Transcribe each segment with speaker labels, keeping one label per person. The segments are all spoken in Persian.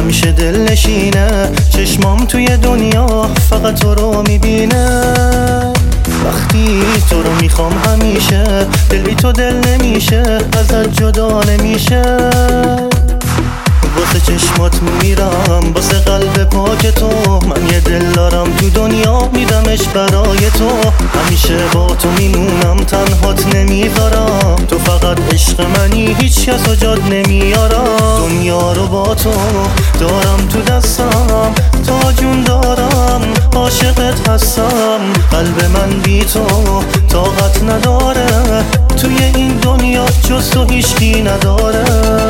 Speaker 1: همیشه دل نشینه، چشمام توی دنیا فقط تو رو میبینه. وقتی تو رو میخوام همیشه، دل بی تو دل نمیشه، ازت جدا نمیشه. واسه چشمات میمیرم، واسه قلب پاک تو، من یه دل دارم تو دنیا میدمش برای تو. همیشه با تو میمونم، تنهات نمیذارم، تو فقط عشق منی، هیچ کس و جاد نمیارم. دنیا رو با تو دارم تو دستم، تا جون دارم عاشقت هستم. قلب من بی تو طاقت نداره، توی این دنیا جز تو هیچکی نداره.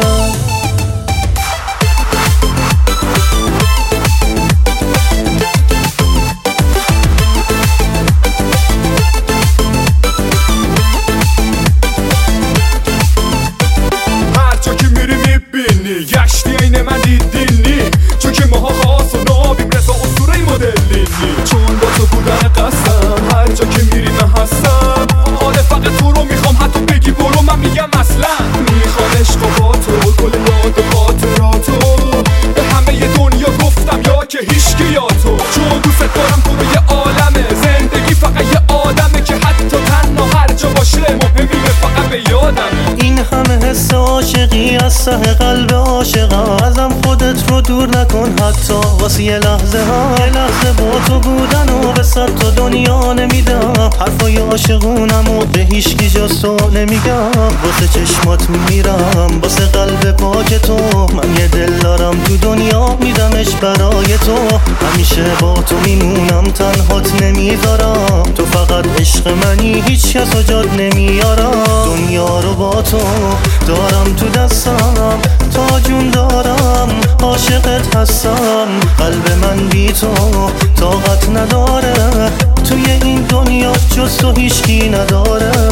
Speaker 2: گشتی این من دیدینی، چون که ماها خاص و نابیم، رضا اسطوره مدلینی. چون با تو بودن قصدم، هر جا که میری من هستم. آره فقط تو رو میخوام، حتی بگی برو من میگم اصلا. میخوام عشق و با تو، کل یاد و خاطراتو، به همه ی دنیا گفتم یا که هیچکی یا تو. چون دوست دارم تو رو یه عالمه، زندگی فقط یه آدمه، که حتی تنها هر جا باشه مهمیه فقط به یادمه.
Speaker 1: این همه حس عاشقی از ته قلب عاشقم، ازم خودت رو دور نکن حتی واسه یه لحظه ها. یه لحظه با تو بودن و به سر تو دنیا نمیدم، حرفای عاشقونم و به هیچکی جز تو نمیگم. واسه چشمات میمیرم، واسه قلب پاک تو، من یه دل دارم تو دنیا میدمش برای تو. همیشه با تو میمونم، تنهات نمیذارم، تو فقط عشق منی، هیچ کس و جاد نمیارم. دنیا رو با تو دارم تو دستم، تا جون دارم عاشقت هستم. قلب من بی تو طاقت نداره، توی این دنیا جز تو هیچکی نداره.